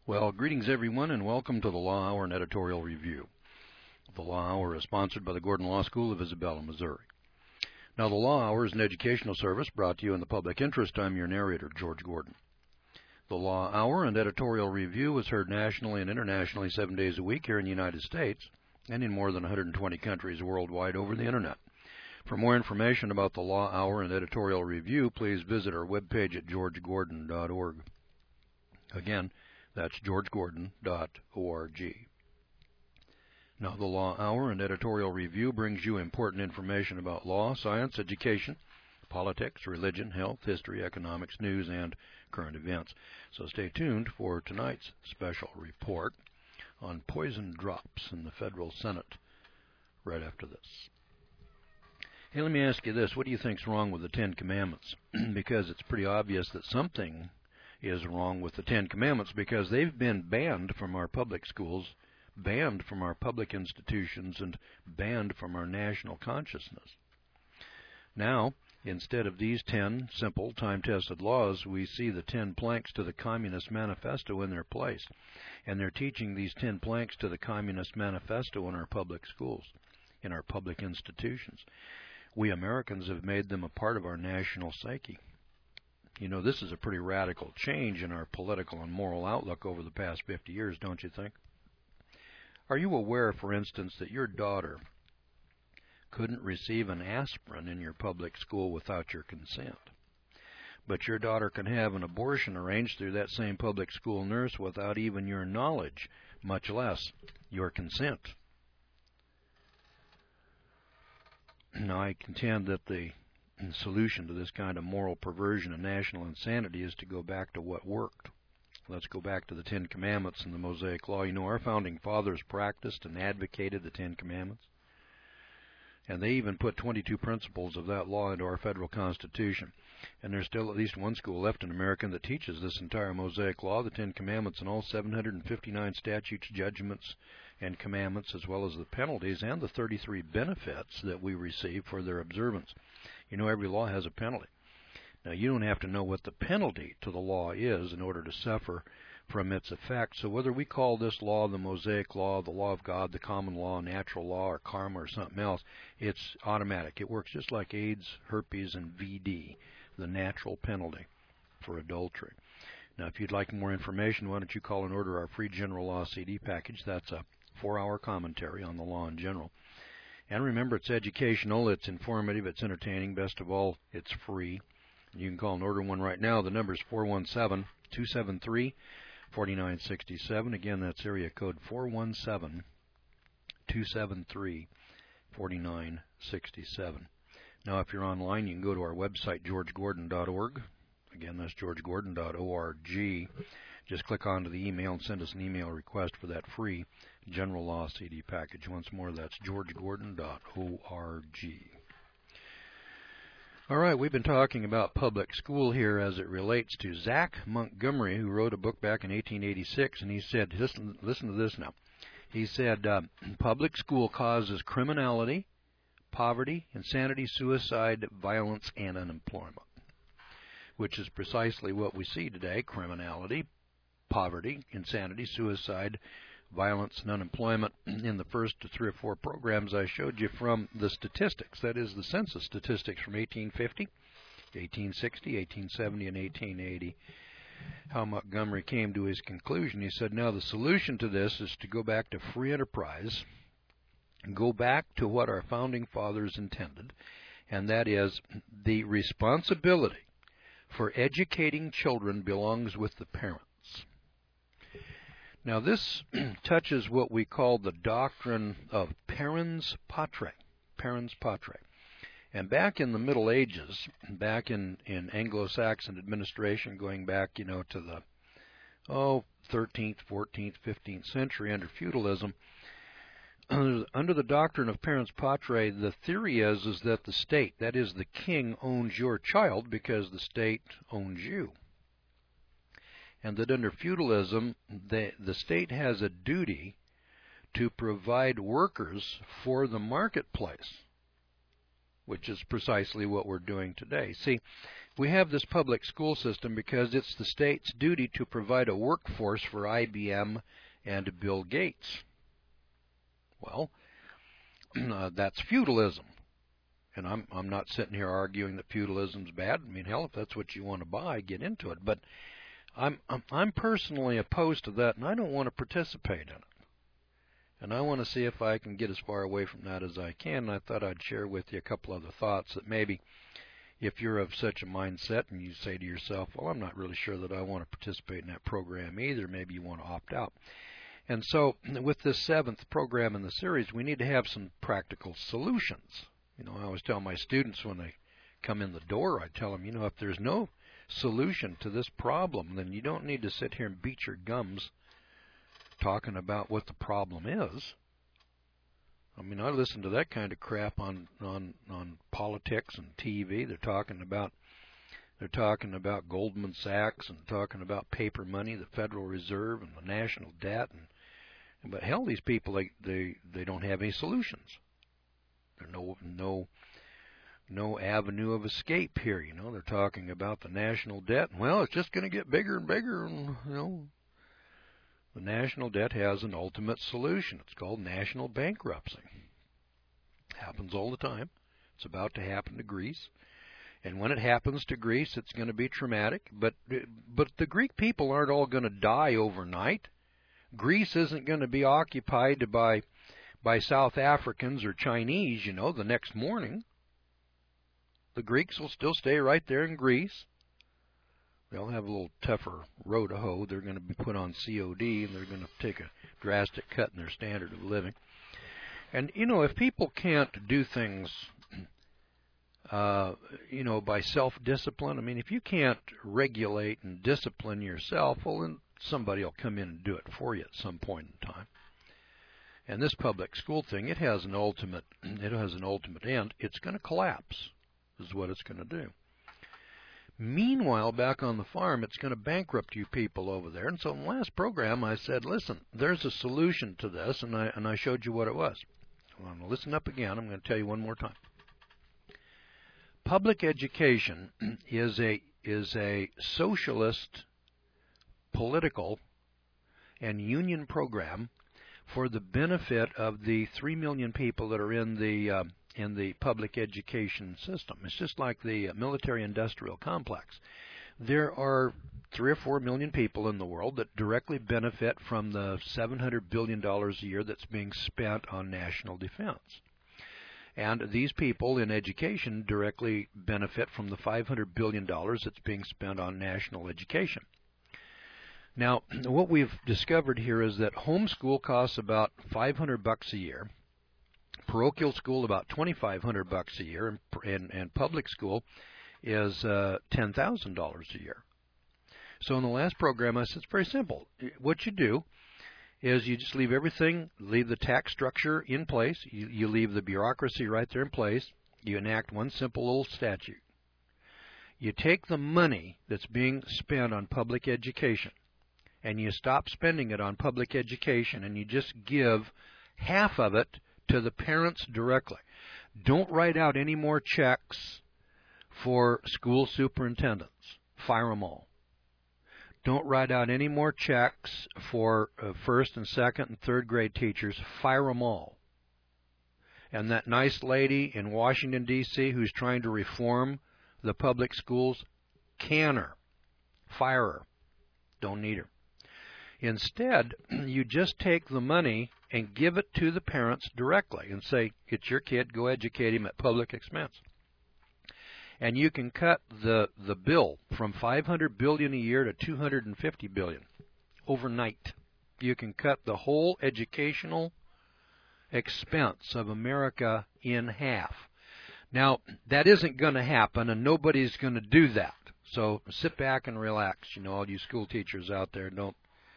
Well, greetings everyone, and welcome to the Law Hour and Editorial Review. The Law Hour is sponsored by the Gordon Law School of Isabella, Missouri. Now, the Law Hour is an educational service brought to you in the public interest. I'm your narrator, George Gordon. The Law Hour and Editorial Review is heard nationally and internationally 7 days a week here in the United States and in more than 120 countries worldwide over the Internet. For more information about the Law Hour and Editorial Review, please visit our webpage at georgegordon.org. Again, that's georgegordon.org. Now, the Law Hour and Editorial Review brings you important information about law, science, education, politics, religion, health, history, economics, news, and current events. So stay tuned for tonight's special report on poison drops in the federal Senate right after this. Hey, let me ask you this. What do you think's wrong with the Ten Commandments? Because it's pretty obvious that something is wrong with the Ten Commandments, because they've been banned from our public schools, banned from our public institutions, and banned from our national consciousness. Now, instead of these 10 simple, time-tested laws, we see the 10 planks to the Communist Manifesto in their place. And they're teaching these 10 planks to the Communist Manifesto in our public schools, in our public institutions. We Americans have made them a part of our national psyche. You know, this is a pretty radical change in our political and moral outlook over the past 50 years, don't you think? Are you aware, for instance, that your daughter couldn't receive an aspirin in your public school without your consent? But your daughter can have an abortion arranged through that same public school nurse without even your knowledge, much less your consent. Now, I contend that the solution to this kind of moral perversion and national insanity is to go back to what worked. Let's go back to the Ten Commandments and the Mosaic Law. You know, our founding fathers practiced and advocated the Ten Commandments, and they even put 22 principles of that law into our federal Constitution. And there's still at least one school left in America that teaches this entire Mosaic Law, the Ten Commandments, and all 759 statutes, judgments, and commandments, as well as the penalties and the 33 benefits that we receive for their observance. You know, every law has a penalty. Now, you don't have to know what the penalty to the law is in order to suffer from its effects. So whether we call this law the Mosaic Law, the Law of God, the Common Law, Natural Law, or Karma, or something else, it's automatic. It works just like AIDS, herpes, and VD, the natural penalty for adultery. Now, if you'd like more information, why don't you call and order our free General Law CD package. That's a 4-hour commentary on the law in general. And remember, it's educational, it's informative, it's entertaining. Best of all, it's free. You can call and order one right now. The number is 417-273-4967. Again, that's area code 417-273-4967. Now, if you're online, you can go to our website, georgegordon.org. Again, that's georgegordon.org. Just click onto the email and send us an email request for that free General Law CD package. Once more, that's georgegordon.org. All right, we've been talking about public school here as it relates to Zach Montgomery, who wrote a book back in 1886, and he said, listen to this now. He said, public school causes criminality, poverty, insanity, suicide, violence, and unemployment, which is precisely what we see today: criminality, poverty, insanity, suicide, violence, and unemployment in the first 3 or 4 programs I showed you from the statistics. That is the census statistics from 1850, 1860, 1870, and 1880. How Montgomery came to his conclusion. He said, now the solution to this is to go back to free enterprise, and go back to what our founding fathers intended, and that is the responsibility for educating children belongs with the parents. Now, this touches what we call the doctrine of parens patrae. Parens patrae. And back in the Middle Ages, back in Anglo-Saxon administration, going back, to the 13th, 14th, 15th century under feudalism, under the doctrine of parens patrae, the theory is that the state, that is the king, owns your child because the state owns you. And that under feudalism, the state has a duty to provide workers for the marketplace, which is precisely what we're doing today. See, We have this public school system because it's the state's duty to provide a workforce for IBM and Bill Gates. Well, that's feudalism. And I'm not sitting here arguing that feudalism's bad. I mean, hell, if that's what you want to buy, get into it. But I'm personally opposed to that, and I don't want to participate in it. And I want to see if I can get as far away from that as I can. And I thought I'd share with you a couple other thoughts that maybe, if you're of such a mindset and you say to yourself, well, I'm not really sure that I want to participate in that program either, maybe you want to opt out. And so with this 7th program in the series, we need to have some practical solutions. You know, I always tell my students when they come in the door, I tell them, you know, if there's no solution to this problem, then you don't need to sit here and beat your gums talking about what the problem is. I mean, I listen to that kind of crap on politics and TV. They're talking about Goldman Sachs and talking about paper money, the Federal Reserve, and the national debt. But hell, these people they don't have any solutions. There's no avenue of escape here. You know, they're talking about the national debt. Well, it's just going to get bigger and bigger, and you know, the national debt has an ultimate solution. It's called national bankruptcy. Happens all the time. It's about to happen to Greece. And when it happens to Greece, it's going to be traumatic. But the Greek people aren't all going to die overnight. Greece isn't going to be occupied by South Africans or Chinese, you know, the next morning. The Greeks will still stay right there in Greece. They'll have a little tougher row to hoe. They're going to be put on COD, and they're going to take a drastic cut in their standard of living. And, you know, if people can't do things, you know, by self-discipline, I mean, if you can't regulate and discipline yourself, well, then somebody will come in and do it for you at some point in time. And this public school thing, it has an ultimate end. It's going to collapse, is what it's going to do. Meanwhile, back on the farm, it's going to bankrupt you people over there. And so in the last program, I said, listen, there's a solution to this, and I showed you what it was. Well, I'm going to listen up again. I'm going to tell you one more time. Public education is a socialist, political, and union program for the benefit of the 3 million people that are in the public education system. It's just like the military-industrial complex. There are 3 or 4 million people in the world that directly benefit from the $700 billion a year that's being spent on national defense. And these people in education directly benefit from the $500 billion that's being spent on national education. Now, what we've discovered here is that homeschool costs about $500 a year, parochial school about $2,500 a year, and public school is $10,000 a year. So in the last program, I said it's very simple. What you do is you just leave everything, leave the tax structure in place, you leave the bureaucracy right there in place, you enact one simple little statute. You take the money that's being spent on public education, and you stop spending it on public education, and you just give half of it to the parents directly. Don't write out any more checks for school superintendents. Fire them all. Don't write out any more checks for first and second and third grade teachers. Fire them all. And that nice lady in Washington, D.C. who's trying to reform the public schools, can her. Fire her. Don't need her. Instead, you just take the money and give it to the parents directly and say, it's your kid, go educate him at public expense. And you can cut the bill from $500 billion a year to $250 billion overnight. You can cut the whole educational expense of America in half. Now, that isn't going to happen, and nobody's going to do that. So sit back and relax. You know, all you school teachers out there, don't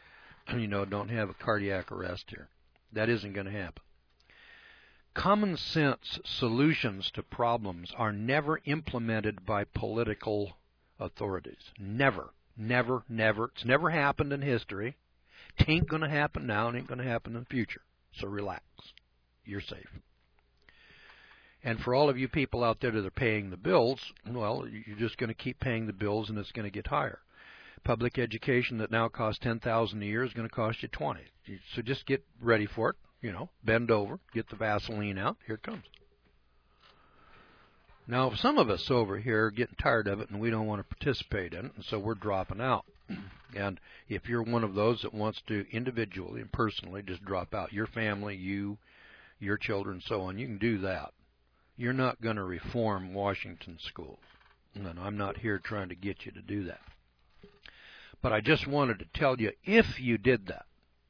have a cardiac arrest here. That isn't going to happen. Common sense solutions to problems are never implemented by political authorities. Never, never, never. It's never happened in history. It ain't going to happen now. It ain't going to happen in the future. So relax. You're safe. And for all of you people out there that are paying the bills, well, you're just going to keep paying the bills, and it's going to get higher. Public education that now costs $10,000 a year is going to cost you $20,000. So just get ready for it. Bend over, get the Vaseline out. Here it comes. Now, some of us over here are getting tired of it, and we don't want to participate in it, and so we're dropping out. And if you're one of those that wants to individually and personally just drop out, your family, you, your children, so on, you can do that. You're not going to reform Washington schools, and I'm not here trying to get you to do that. But I just wanted to tell you, if you did that,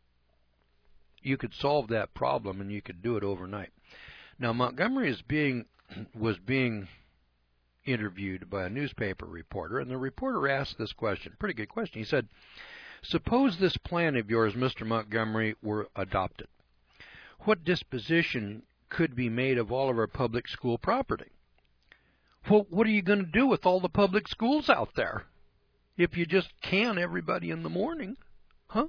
you could solve that problem, and you could do it overnight. Now, Montgomery was being interviewed by a newspaper reporter, and the reporter asked this question, pretty good question. He said, suppose this plan of yours, Mr. Montgomery, were adopted. What disposition could be made of all of our public school property? Well, what are you going to do with all the public schools out there if you just can everybody in the morning? Huh?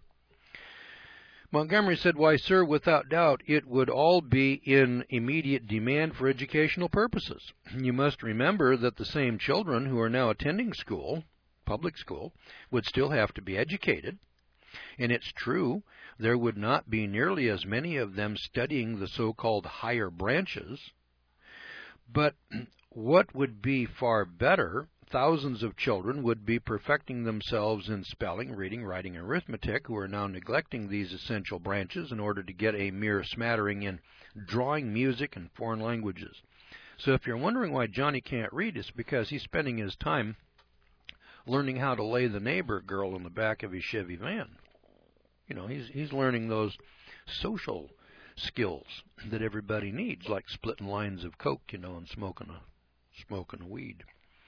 Montgomery said, why, sir, without doubt, it would all be in immediate demand for educational purposes. You must remember that the same children who are now attending school, public school, would still have to be educated. And it's true, there would not be nearly as many of them studying the so-called higher branches. But what would be far better, thousands of children would be perfecting themselves in spelling, reading, writing, and arithmetic who are now neglecting these essential branches in order to get a mere smattering in drawing, music, and foreign languages. So if you're wondering why Johnny can't read, it's because he's spending his time learning how to lay the neighbor girl in the back of his Chevy van. He's learning those social skills that everybody needs, like splitting lines of coke, and smoking a weed.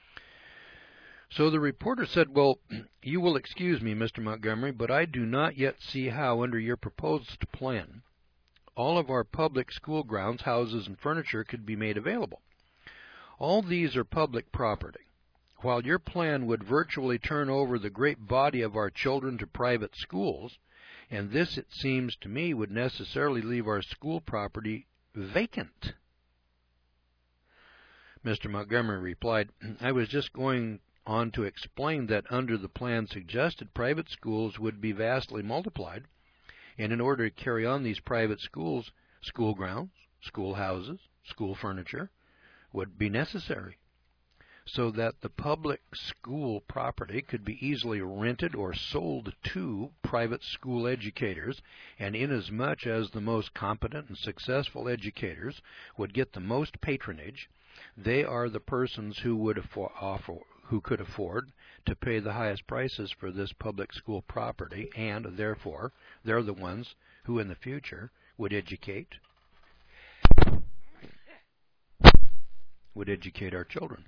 So the reporter said, well, you will excuse me, Mr. Montgomery, but I do not yet see how, under your proposed plan, all of our public school grounds, houses, and furniture could be made available. All these are public property. While your plan would virtually turn over the great body of our children to private schools, and this, it seems to me, would necessarily leave our school property vacant. Mr. Montgomery replied, I was just going on to explain that under the plan suggested, private schools would be vastly multiplied, and in order to carry on these private schools, school grounds, schoolhouses, school furniture would be necessary, so that the public school property could be easily rented or sold to private school educators, and inasmuch as the most competent and successful educators would get the most patronage, they are the persons who could afford to pay the highest prices for this public school property, and therefore they're the ones who in the future would educate our children.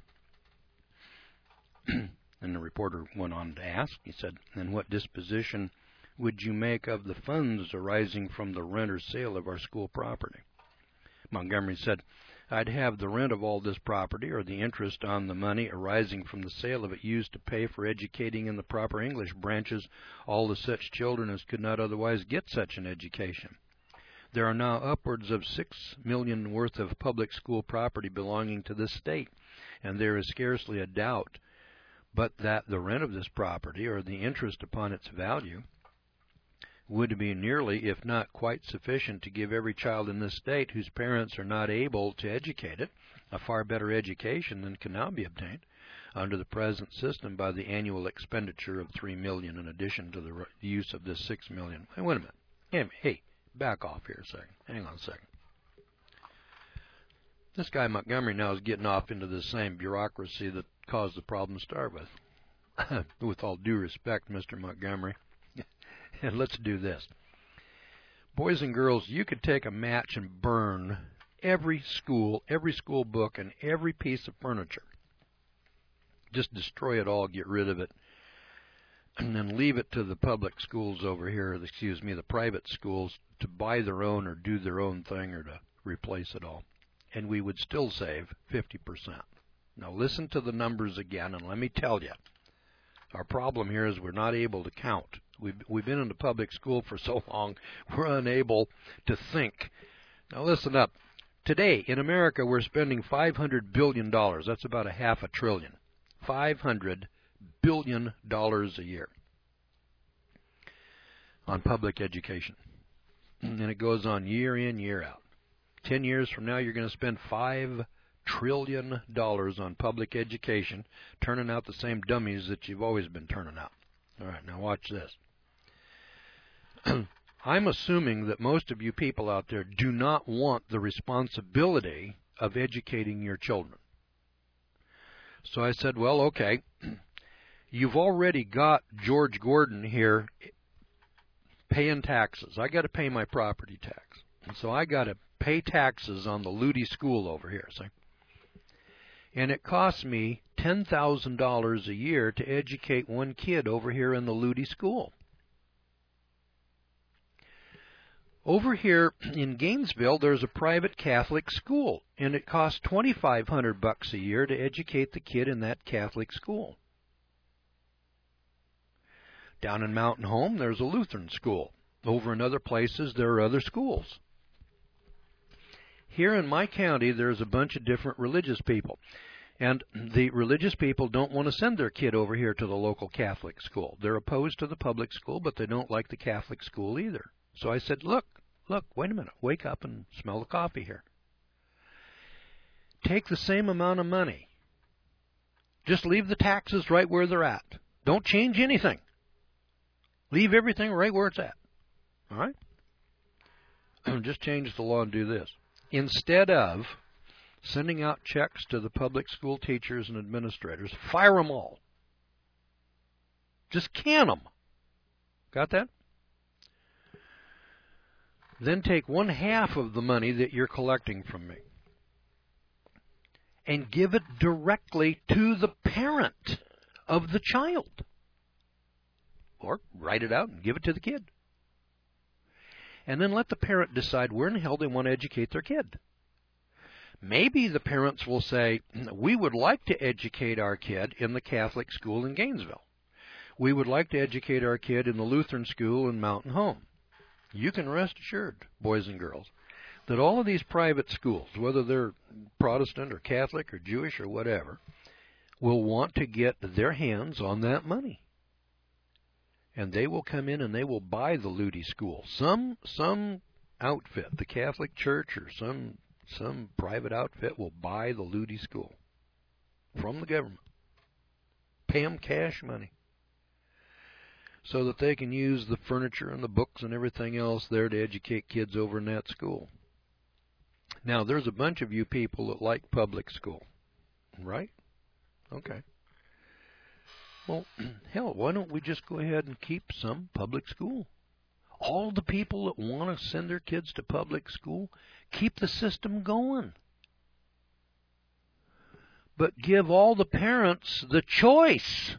And the reporter went on to ask, he said, and what disposition would you make of the funds arising from the rent or sale of our school property? Montgomery said, I'd have the rent of all this property, or the interest on the money arising from the sale of it, used to pay for educating in the proper English branches all the such children as could not otherwise get such an education. There are now upwards of $6 million worth of public school property belonging to this state, and there is scarcely a doubt but that the rent of this property, or the interest upon its value, would be nearly, if not quite sufficient to give every child in this state whose parents are not able to educate it a far better education than can now be obtained under the present system by the annual expenditure of $3 million in addition to the use of this $6 million. Hey, wait a minute. Hey, back off here a second. Hang on a second. This guy Montgomery now is getting off into the same bureaucracy that caused the problem to start with. With all due respect, Mr. Montgomery, and let's do this. Boys and girls, you could take a match and burn every school book, and every piece of furniture. Just destroy it all, get rid of it, and then leave it to the public schools over here, the private schools, to buy their own or do their own thing or to replace it all. And we would still save 50%. Now listen to the numbers again, and let me tell you, our problem here is we're not able to count. We've been in the public school for so long, we're unable to think. Now listen up. Today, in America, we're spending $500 billion. That's about a half a trillion. $500 billion a year on public education. And it goes on year in, year out. 10 years from now, you're going to spend $5 trillion on public education, turning out the same dummies that you've always been turning out. All right, now watch this. I'm assuming that most of you people out there do not want the responsibility of educating your children. So I said, well, okay, you've already got George Gordon here paying taxes. I got to pay my property tax. And so I got to pay taxes on the Lutie school over here, see? And it costs me $10,000 a year to educate one kid over here in the Lutie school. Over here in Gainesville, there's a private Catholic school, and it costs $2,500 a year to educate the kid in that Catholic school. Down in Mountain Home, there's a Lutheran school. Over in other places, there are other schools. Here in my county, there's a bunch of different religious people. And the religious people don't want to send their kid over here to the local Catholic school. They're opposed to the public school, but they don't like the Catholic school either. So I said, look, wait a minute. Wake up and smell the coffee here. Take the same amount of money. Just leave the taxes right where they're at. Don't change anything. Leave everything right where it's at. All right? Just change the law and do this. Instead of sending out checks to the public school teachers and administrators, fire them all. Just can them. Got that? Then take 1/2 of the money that you're collecting from me and give it directly to the parent of the child. Or write it out and give it to the kid. And then let the parent decide where in the hell they want to educate their kid. Maybe the parents will say, we would like to educate our kid in the Catholic school in Gainesville. We would like to educate our kid in the Lutheran school in Mountain Home. You can rest assured, boys and girls, that all of these private schools, whether they're Protestant or Catholic or Jewish or whatever, will want to get their hands on that money. And they will come in and they will buy the Lutie school. Some outfit, the Catholic Church or some private outfit will buy the Lutie school from the government. Pay them cash money so that they can use the furniture and the books and everything else there to educate kids over in that school. Now, there's a bunch of you people that like public school, right? Okay. Well, hell, why don't we just go ahead and keep some public school? All the people that want to send their kids to public school, keep the system going. But give all the parents the choice.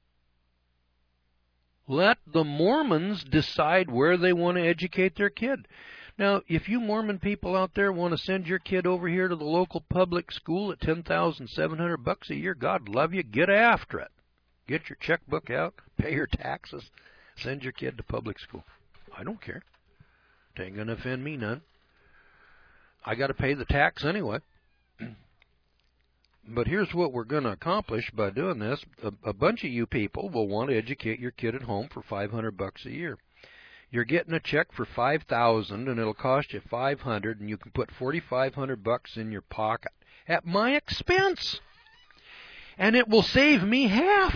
Let the Mormons decide where they want to educate their kid. Now, if you Mormon people out there want to send your kid over here to the local public school at $10,700 a year, God love you, get after it. Get your checkbook out, pay your taxes, send your kid to public school. I don't care. It ain't going to offend me none. I got to pay the tax anyway. But here's what we're going to accomplish by doing this. A bunch of you people will want to educate your kid at home for $500 a year. You're getting a check for $5,000 and it'll cost you $500, and you can put $4,500 in your pocket at my expense. And it will save me half.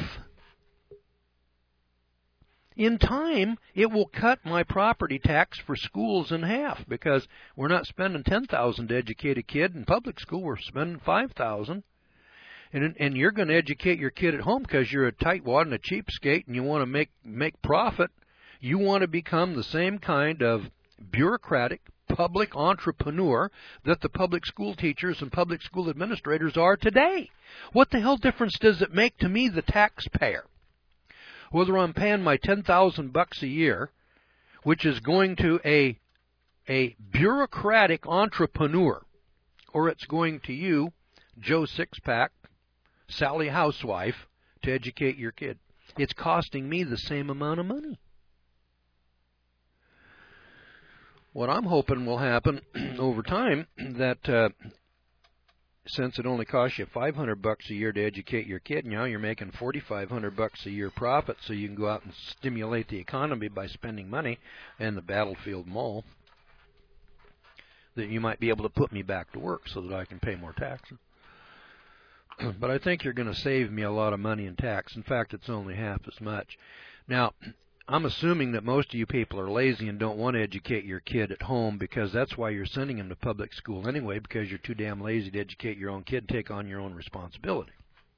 In time, it will cut my property tax for schools in half, because we're not spending $10,000 to educate a kid in public school. We're spending $5,000. And you're going to educate your kid at home because you're a tightwad and a cheapskate and you want to make profit. You want to become the same kind of bureaucratic public entrepreneur that the public school teachers and public school administrators are today. What the hell difference does it make to me, the taxpayer, whether I'm paying my $10,000 a year, which is going to a bureaucratic entrepreneur, or it's going to you, Joe Sixpack, Sally Housewife, to educate your kid? It's costing me the same amount of money. What I'm hoping will happen over time, that since it only costs you $500 a year to educate your kid, now you're making $4,500 a year profit, so you can go out and stimulate the economy by spending money in the Battlefield Mall, that you might be able to put me back to work so that I can pay more taxes. But I think you're going to save me a lot of money in tax. In fact, it's only half as much. Now, I'm assuming that most of you people are lazy and don't want to educate your kid at home, because that's why you're sending him to public school anyway, because you're too damn lazy to educate your own kid and take on your own responsibility.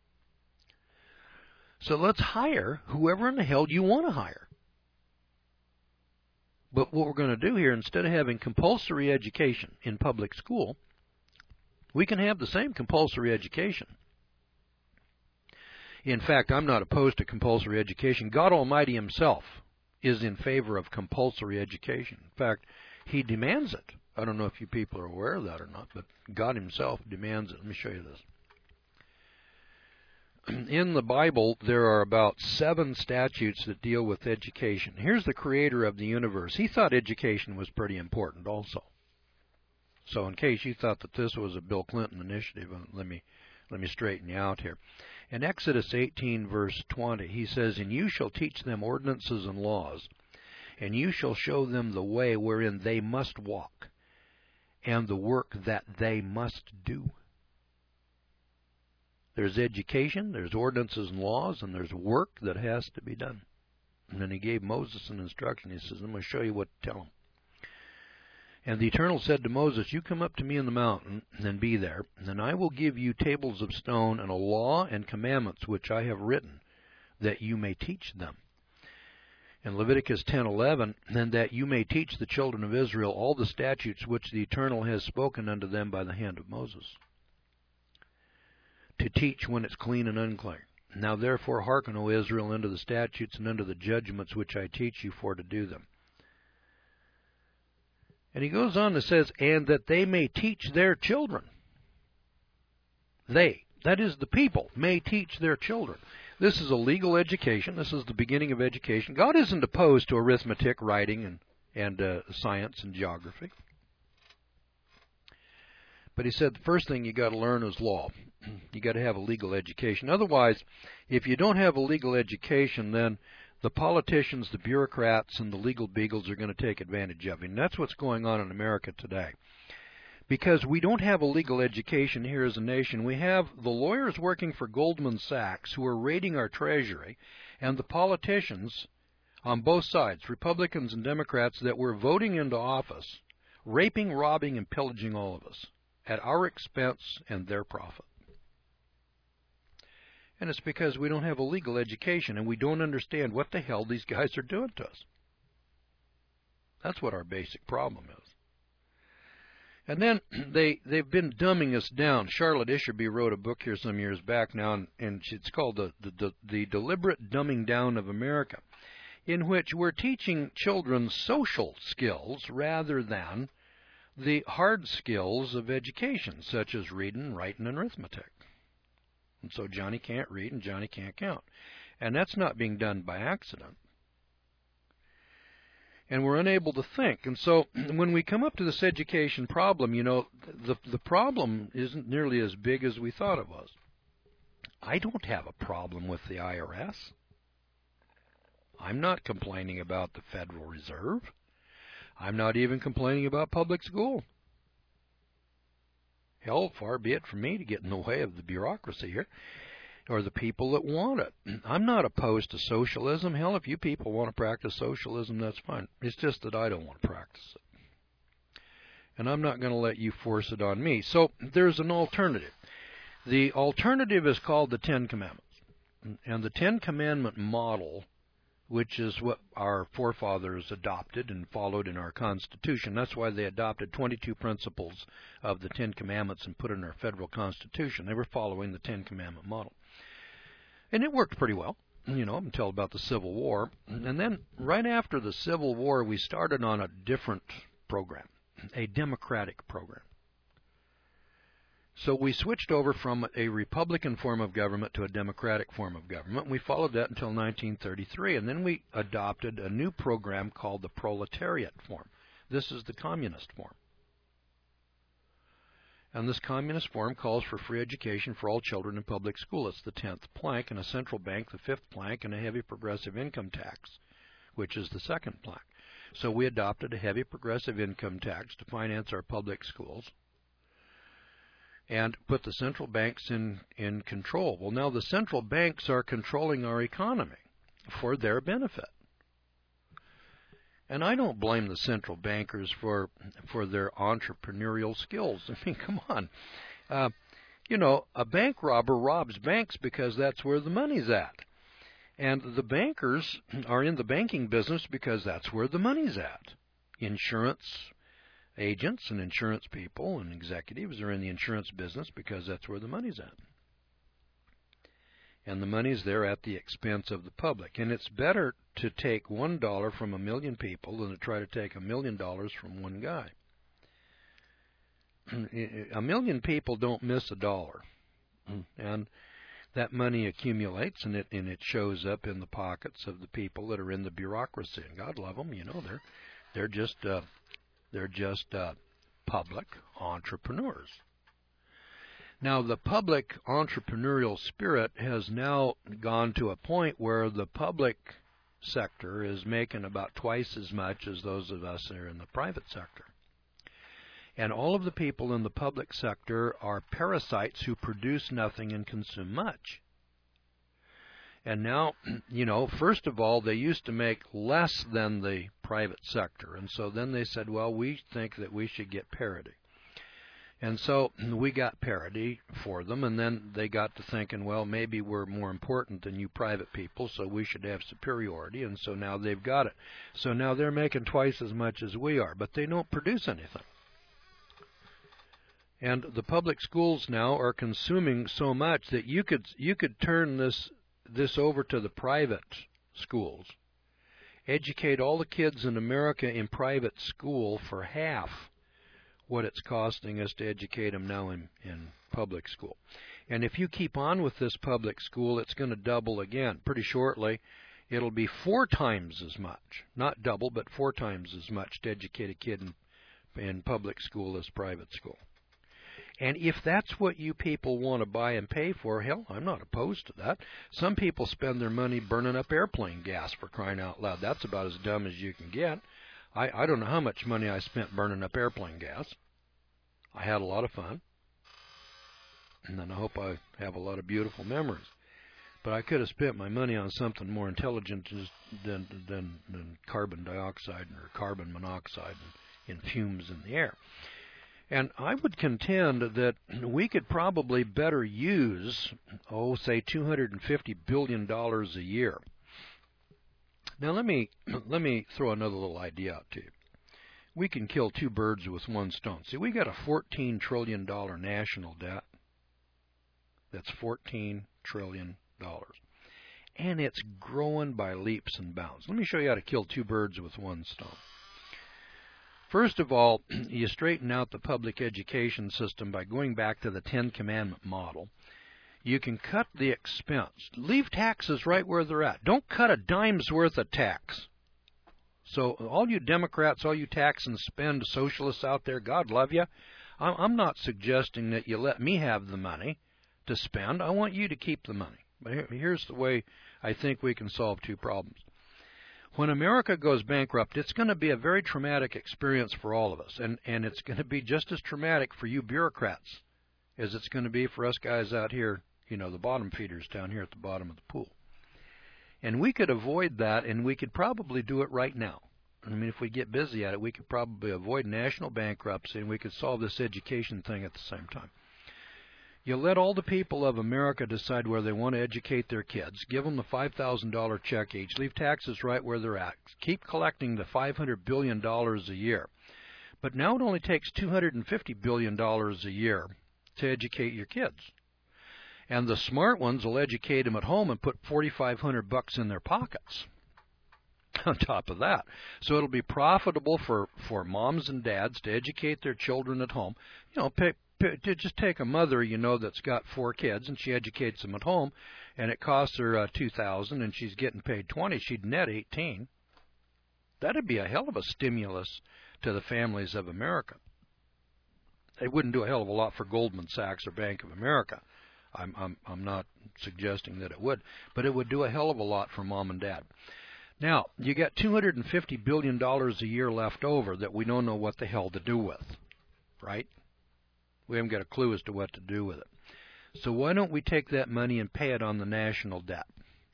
So let's hire whoever in the hell you want to hire. But what we're going to do here, instead of having compulsory education in public school, we can have the same compulsory education. In fact, I'm not opposed to compulsory education. God Almighty himself is in favor of compulsory education. In fact, he demands it. I don't know if you people are aware of that or not, but God himself demands it. Let me show you this. In the Bible, there are about 7 statutes that deal with education. Here's the creator of the universe. He thought education was pretty important also. So in case you thought that this was a Bill Clinton initiative, let me straighten you out here. In Exodus 18, verse 20, he says, "And you shall teach them ordinances and laws, and you shall show them the way wherein they must walk, and the work that they must do." There's education, there's ordinances and laws, and there's work that has to be done. And then he gave Moses an instruction. He says, "I'm going to show you what to tell them." And the Eternal said to Moses, "You come up to me in the mountain, and be there, and I will give you tables of stone and a law and commandments which I have written, that you may teach them." In Leviticus 10:11, "And that you may teach the children of Israel all the statutes which the Eternal has spoken unto them by the hand of Moses, to teach when it's clean and unclean. Now therefore hearken, O Israel, unto the statutes and unto the judgments which I teach you for to do them." And he goes on and says, "And that they may teach their children." They, that is the people, may teach their children. This is a legal education. This is the beginning of education. God isn't opposed to arithmetic, writing, and science and geography. But he said the first thing you got to learn is law. You got to have a legal education. Otherwise, if you don't have a legal education, then the politicians, the bureaucrats, and the legal beagles are going to take advantage of it. And that's what's going on in America today. Because we don't have a legal education here as a nation. We have the lawyers working for Goldman Sachs who are raiding our treasury, and the politicians on both sides, Republicans and Democrats, that were voting into office, raping, robbing, and pillaging all of us at our expense and their profit. And it's because we don't have a legal education and we don't understand what the hell these guys are doing to us. That's what our basic problem is. And then they've been dumbing us down. Charlotte Isherby wrote a book here some years back now, and it's called the Deliberate Dumbing Down of America, in which we're teaching children social skills rather than the hard skills of education, such as reading, writing, and arithmetic. And so Johnny can't read and Johnny can't count. And that's not being done by accident. And we're unable to think. And so when we come up to this education problem, you know, the problem isn't nearly as big as we thought it was. I don't have a problem with the IRS. I'm not complaining about the Federal Reserve. I'm not even complaining about public school. Hell, far be it from me to get in the way of the bureaucracy here, or the people that want it. I'm not opposed to socialism. Hell, if you people want to practice socialism, that's fine. It's just that I don't want to practice it. And I'm not going to let you force it on me. So there's an alternative. The alternative is called the Ten Commandments. And the Ten Commandment model, which is what our forefathers adopted and followed in our Constitution. That's why they adopted 22 principles of the Ten Commandments and put in our federal Constitution. They were following the Ten Commandment model. And it worked pretty well, you know, until about the Civil War. And then right after the Civil War, we started on a different program, a democratic program. So we switched over from a Republican form of government to a Democratic form of government. We followed that until 1933, and then we adopted a new program called the proletariat form. This is the communist form. And this communist form calls for free education for all children in public school. It's the 10th plank, and a central bank, the 5th plank, and a heavy progressive income tax, which is the 2nd plank. So we adopted a heavy progressive income tax to finance our public schools and put the central banks in control. Well, now the central banks are controlling our economy for their benefit. And I don't blame the central bankers for their entrepreneurial skills. I mean, come on. A bank robber robs banks because that's where the money's at. And the bankers are in the banking business because that's where the money's at. Insurance agents and insurance people and executives are in the insurance business because that's where the money's at. And the money's there at the expense of the public. And it's better to take $1 from 1 million people than to try to take $1 million from one guy. 1 million people don't miss a dollar. And that money accumulates, and it shows up in the pockets of the people that are in the bureaucracy. And God love them, they're just public entrepreneurs. Now, the public entrepreneurial spirit has now gone to a point where the public sector is making about twice as much as those of us that are in the private sector. And all of the people in the public sector are parasites who produce nothing and consume much. And now, first of all, they used to make less than the private sector. And so then they said, well, we think that we should get parity. And so we got parity for them, and then they got to thinking, well, maybe we're more important than you private people, so we should have superiority, and so now they've got it. So now they're making twice as much as we are, but they don't produce anything. And the public schools now are consuming so much that you could turn this over to the private schools, educate all the kids in America in private school for half what it's costing us to educate them now in public school. And if you keep on with this public school, it's going to double again. Pretty shortly, it'll be 4 times as much. Not double, but 4 times as much to educate a kid in public school as private school. And if that's what you people want to buy and pay for, hell, I'm not opposed to that. Some people spend their money burning up airplane gas, for crying out loud. That's about as dumb as you can get. I don't know how much money I spent burning up airplane gas. I had a lot of fun. And then I hope I have a lot of beautiful memories. But I could have spent my money on something more intelligent than carbon dioxide or carbon monoxide and fumes in the air. And I would contend that we could probably better use, say $250 billion a year. Now let me throw another little idea out to you. We can kill 2 birds with one stone. See, we got a $14 trillion national debt. That's $14 trillion. And it's growing by leaps and bounds. Let me show you how to kill 2 birds with one stone. First of all, you straighten out the public education system by going back to the 10 Commandment model. You can cut the expense. Leave taxes right where they're at. Don't cut a dime's worth of tax. So all you Democrats, all you tax and spend socialists out there, God love you. I'm not suggesting that you let me have the money to spend. I want you to keep the money. But here's the way I think we can solve 2 problems. When America goes bankrupt, it's going to be a very traumatic experience for all of us. And it's going to be just as traumatic for you bureaucrats as it's going to be for us guys out here, the bottom feeders down here at the bottom of the pool. And we could avoid that, and we could probably do it right now. I mean, if we get busy at it, we could probably avoid national bankruptcy, and we could solve this education thing at the same time. You let all the people of America decide where they want to educate their kids. Give them the $5,000 check each. Leave taxes right where they're at. Keep collecting the $500 billion a year. But now it only takes $250 billion a year to educate your kids. And the smart ones will educate them at home and put $4,500 in their pockets on top of that. So it'll be profitable for moms and dads to educate their children at home. Just take a mother, that's got 4 kids, and she educates them at home, and it costs her $2,000, and she's getting paid $20. She'd net $18. That'd be a hell of a stimulus to the families of America. It wouldn't do a hell of a lot for Goldman Sachs or Bank of America. I'm not suggesting that it would, but it would do a hell of a lot for mom and dad. Now, you got $250 billion a year left over that we don't know what the hell to do with, right? We haven't got a clue as to what to do with it. So why don't we take that money and pay it on the national debt?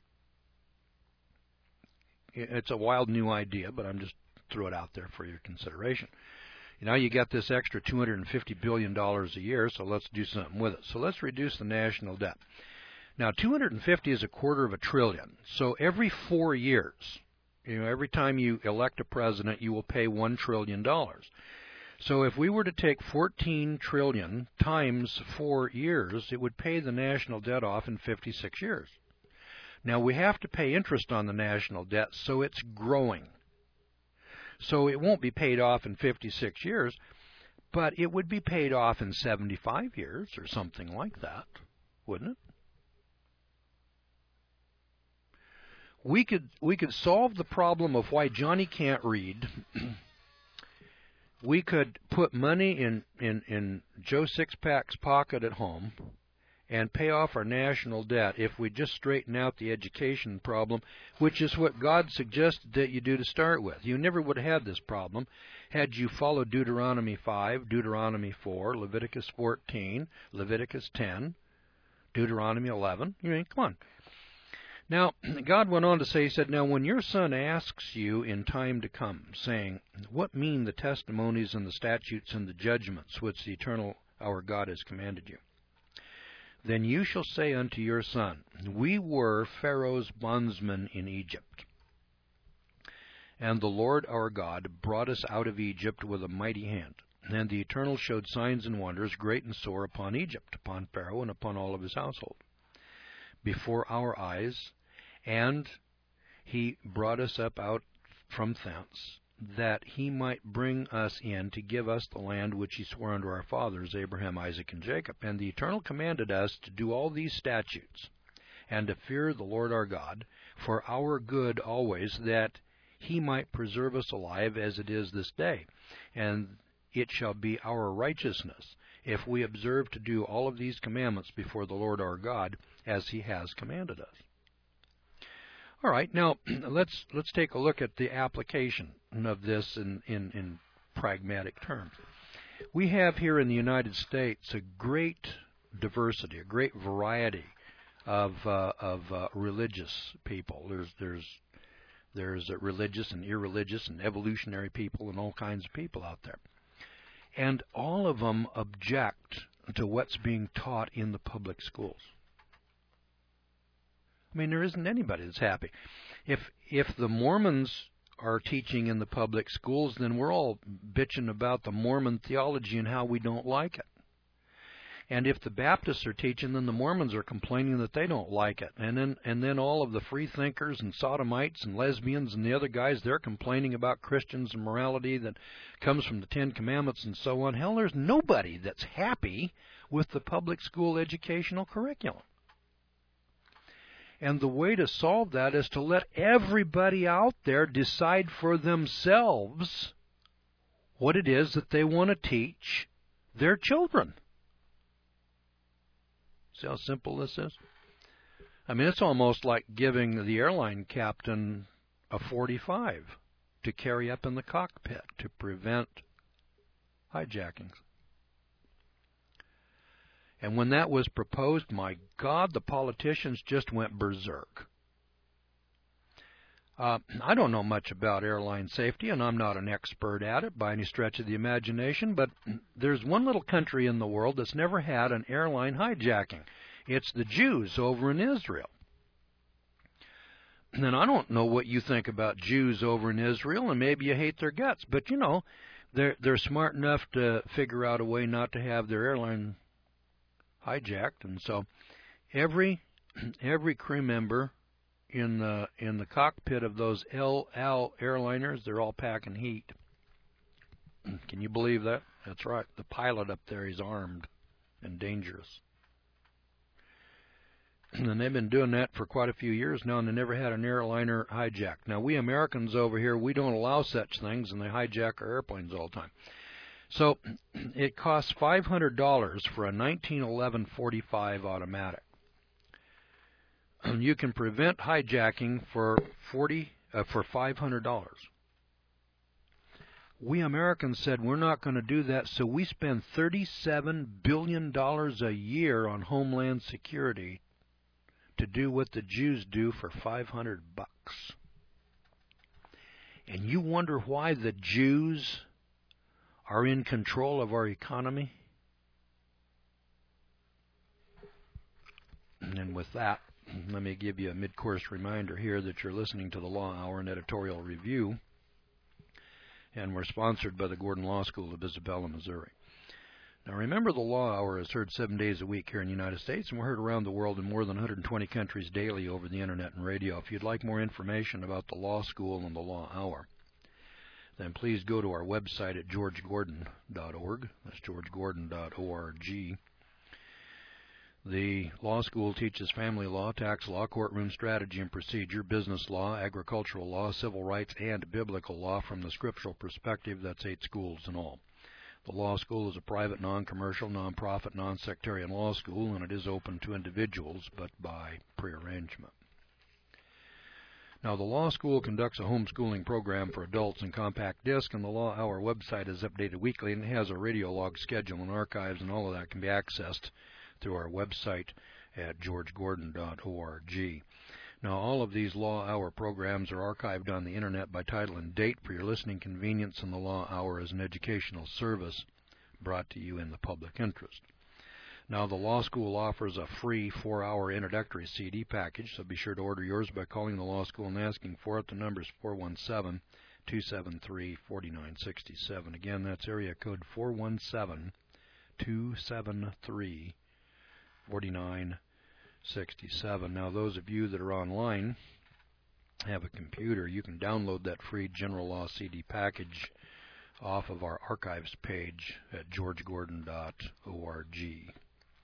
It's a wild new idea, but I'm just throwing it out there for your consideration. Now you got this extra $250 billion a year, so let's do something with it. So let's reduce the national debt. Now, 250 is a quarter of a trillion. So every 4 years, every time you elect a president, you will pay $1 trillion. So if we were to take 14 trillion times 4 years, it would pay the national debt off in 56 years. Now, we have to pay interest on the national debt, so it's growing. So it won't be paid off in 56 years, but it would be paid off in 75 years or something like that, wouldn't it? We could solve the problem of why Johnny can't read. We could put money in Joe Sixpack's pocket at home and pay off our national debt if we just straighten out the education problem, which is what God suggested that you do to start with. You never would have had this problem had you followed Deuteronomy 5, Deuteronomy 4, Leviticus 14, Leviticus 10, Deuteronomy 11. Come on. Now, God went on to say, he said, now when your son asks you in time to come, saying, what mean the testimonies and the statutes and the judgments which the eternal our God has commanded you? Then you shall say unto your son, we were Pharaoh's bondsmen in Egypt. And the Lord our God brought us out of Egypt with a mighty hand. And the Eternal showed signs and wonders great and sore upon Egypt, upon Pharaoh and upon all of his household, before our eyes. And he brought us up out from thence, that he might bring us in to give us the land which he swore unto our fathers, Abraham, Isaac, and Jacob. And the Eternal commanded us to do all these statutes, and to fear the Lord our God, for our good always, that he might preserve us alive as it is this day. And it shall be our righteousness, if we observe to do all of these commandments before the Lord our God, as he has commanded us. All right, now let's take a look at the application of this in pragmatic terms. We have here in the United States a great diversity, a great variety of religious people. There's religious and irreligious and evolutionary people and all kinds of people out there. And all of them object to what's being taught in the public schools. I mean, there isn't anybody that's happy. If the Mormons are teaching in the public schools, then we're all bitching about the Mormon theology and how we don't like it. And if the Baptists are teaching, then the Mormons are complaining that they don't like it. And then all of the free thinkers and sodomites and lesbians and the other guys, they're complaining about Christians and morality that comes from the Ten Commandments and so on. Hell, there's nobody that's happy with the public school educational curriculum. And the way to solve that is to let everybody out there decide for themselves what it is that they want to teach their children. See how simple this is? I mean, it's almost like giving the airline captain a .45 to carry up in the cockpit to prevent hijackings. And when that was proposed, my God, the politicians just went berserk. I don't know much about airline safety, and I'm not an expert at it by any stretch of the imagination, but there's one little country in the world that's never had an airline hijacking. It's the Jews over in Israel. And I don't know what you think about Jews over in Israel, and maybe you hate their guts, but you know, they're smart enough to figure out a way not to have their airline hijacked, and so every crew member in the cockpit of those El Al airliners, they're all packing heat. Can you believe that? That's right. The pilot up there is armed and dangerous. And they've been doing that for quite a few years now, and they never had an airliner hijacked. Now, we Americans over here, we don't allow such things, and they hijack our airplanes all the time. So it costs $500 for a 1911 45 automatic. You can prevent hijacking for $500. We Americans said we're not going to do that, so we spend $37 billion a year on Homeland Security to do what the Jews do for $500. And you wonder why the Jews are in control of our economy? And with that, let me give you a mid-course reminder here that you're listening to the Law Hour and Editorial Review, and we're sponsored by the Gordon Law School of Isabella, Missouri. Now remember, the Law Hour is heard 7 days a week here in the United States, and we're heard around the world in more than 120 countries daily over the Internet and radio. If you'd like more information about the Law School and the Law Hour, then please go to our website at georgegordon.org. That's georgegordon.org. The law school teaches family law, tax law, courtroom strategy and procedure, business law, agricultural law, civil rights, and biblical law from the scriptural perspective. That's 8 schools in all. The law school is a private, non-commercial, non-profit, non-sectarian law school, and it is open to individuals, but by prearrangement. Now, the law school conducts a homeschooling program for adults in compact disc, and the Law Hour website is updated weekly, and it has a radio log schedule and archives, and all of that can be accessed through our website at georgegordon.org. Now, all of these Law Hour programs are archived on the Internet by title and date for your listening convenience, and the Law Hour is an educational service brought to you in the public interest. Now, the law school offers a free 4-hour introductory CD package, so be sure to order yours by calling the law school and asking for it. The number is 417-273-4967. Again, that's area code 417-273-4967. Now, those of you that are online have a computer, you can download that free general law CD package off of our archives page at georgegordon.org.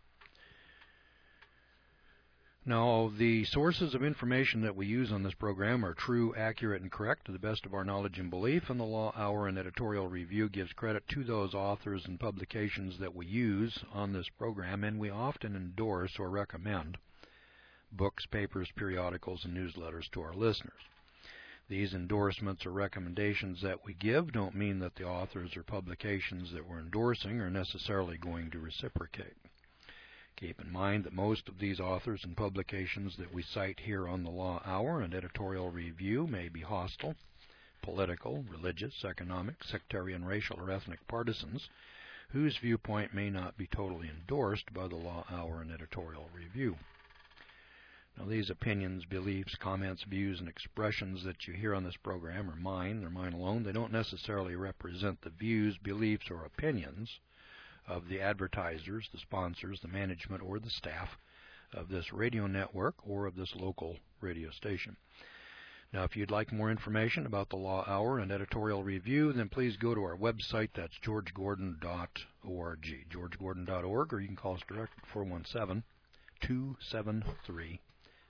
Now, the sources of information that we use on this program are true, accurate, and correct to the best of our knowledge and belief, and the Law Hour and Editorial Review gives credit to those authors and publications that we use on this program, and we often endorse or recommend books, papers, periodicals, and newsletters to our listeners. These endorsements or recommendations that we give don't mean that the authors or publications that we're endorsing are necessarily going to reciprocate. Keep in mind that most of these authors and publications that we cite here on the Law Hour and Editorial Review may be hostile, political, religious, economic, sectarian, racial, or ethnic partisans whose viewpoint may not be totally endorsed by the Law Hour and Editorial Review. Now, these opinions, beliefs, comments, views, and expressions that you hear on this program are mine. They're mine alone. They don't necessarily represent the views, beliefs, or opinions of the advertisers, the sponsors, the management, or the staff of this radio network or of this local radio station. Now, if you'd like more information about the Law Hour and Editorial Review, then please go to our website. That's georgegordon.org, georgegordon.org, or you can call us direct at 417-273-4967.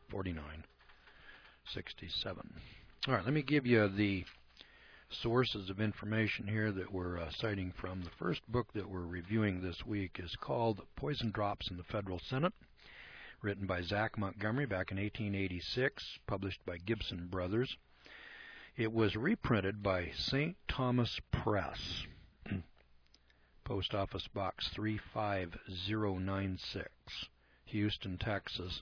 All right, let me give you the sources of information here that we're citing from. The first book that we're reviewing this week is called Poison Drops in the Federal Senate, written by Zach Montgomery back in 1886, published by Gibson Brothers. It was reprinted by St. Thomas Press, Post Office Box 35096, Houston, Texas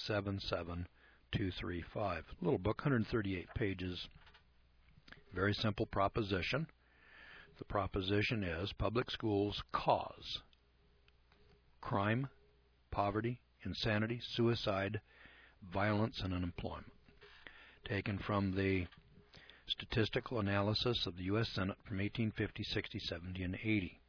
77235. Little book, 138 pages. Very simple proposition. The proposition is public schools cause crime, poverty, insanity, suicide, violence, and unemployment. Taken from the statistical analysis of the U.S. Senate from 1850, 60, 70, and 80.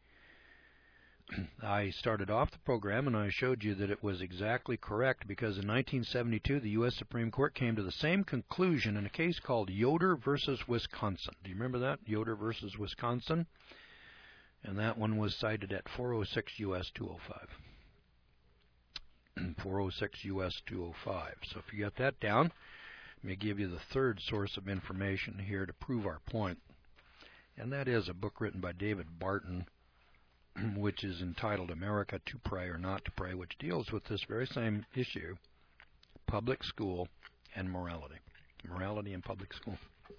I started off the program and I showed you that it was exactly correct because in 1972 the U.S. Supreme Court came to the same conclusion in a case called Yoder versus Wisconsin. Do you remember that? Yoder versus Wisconsin? And that one was cited at 406 U.S. 205. 406 US 205. So if you got that down, let me give you the third source of information here to prove our point. And that is a book written by David Barton, which is entitled America to Pray or Not to Pray, which deals with this very same issue, public school and morality. Morality in public school.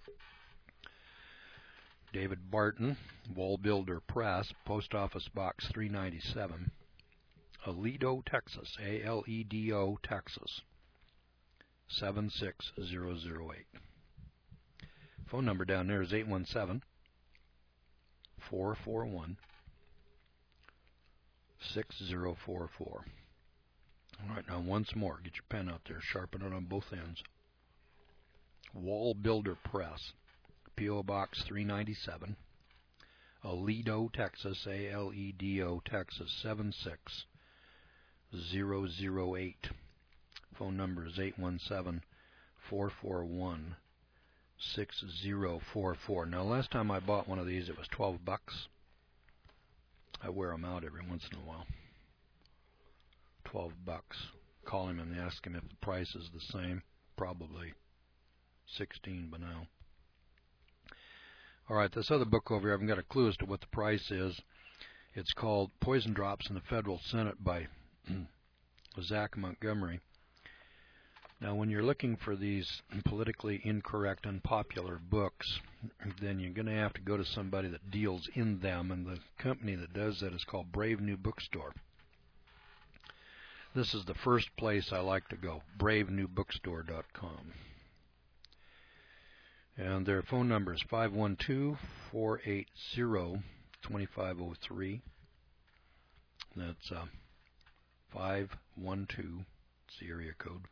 David Barton, Wall Builder Press, Post Office Box 397, Aledo, Texas, A-L-E-D-O, Texas, 76008. Phone number down there is 817-441-6044. All right, now once more, get your pen out there, sharpen it on both ends. Wall Builder Press, P.O. Box 397, Aledo, Texas, A-L-E-D-O, Texas, 76008. Phone number is 817-441-6044. Now, last time I bought one of these, it was $12. I wear them out every once in a while. $12. Call him and ask him if the price is the same. Probably 16 by now. All right, this other book over here, I haven't got a clue as to what the price is. It's called Poison Drops in the Federal Senate by Zach Montgomery. Now, when you're looking for these politically incorrect, unpopular books, then you're going to have to go to somebody that deals in them, and the company that does that is called Brave New Bookstore. This is the first place I like to go, bravenewbookstore.com. And their phone number is 512-480-2503. That's 512, it's the area code,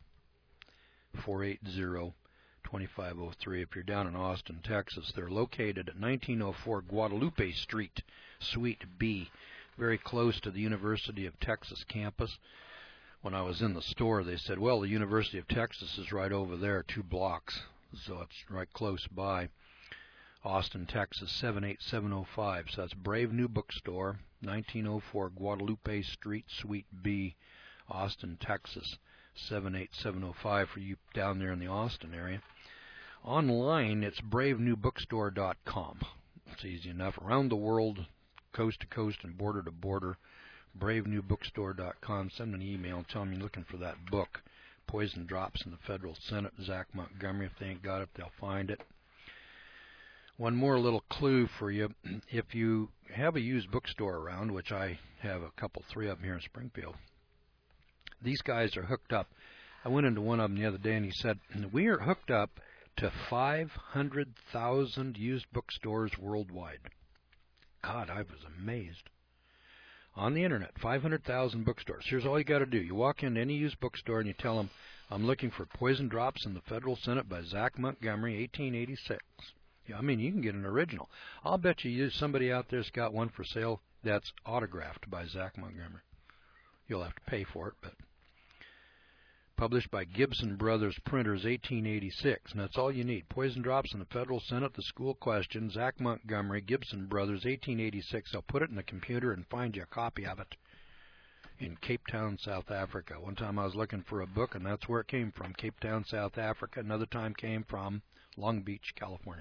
480-2503. If you're down in Austin, Texas, they're located at 1904 Guadalupe Street, Suite B, very close to the University of Texas campus. When I was in the store, they said, well, the University of Texas is right over there, 2 blocks. So it's right close by. Austin, Texas, 78705. So that's Brave New Bookstore, 1904 Guadalupe Street, Suite B, Austin, Texas, 78705 for you down there in the Austin area. Online, it's bravenewbookstore.com. It's easy enough. Around the world, coast to coast and border to border, bravenewbookstore.com. Send an email and tell them you're looking for that book. Poison Drops in the Federal Senate, Zach Montgomery. If they ain't got it, they'll find it. One more little clue for you. If you have a used bookstore around, which I have a couple, 3 of them here in Springfield, these guys are hooked up. I went into one of them the other day, and he said, we are hooked up to 500,000 used bookstores worldwide. God, I was amazed. On the internet, 500,000 bookstores. Here's all you got to do. You walk into any used bookstore and you tell them, I'm looking for Poison Drops in the Federal Senate by Zach Montgomery, 1886. Yeah, I mean, you can get an original. I'll bet you somebody out there's got one for sale that's autographed by Zach Montgomery. You'll have to pay for it, but published by Gibson Brothers Printers, 1886. And that's all you need. Poison Drops in the Federal Senate, The School Question, Zach Montgomery, Gibson Brothers, 1886. I'll put it in the computer and find you a copy of it in Cape Town, South Africa. One time I was looking for a book, and that's where it came from, Cape Town, South Africa. Another time came from Long Beach, California.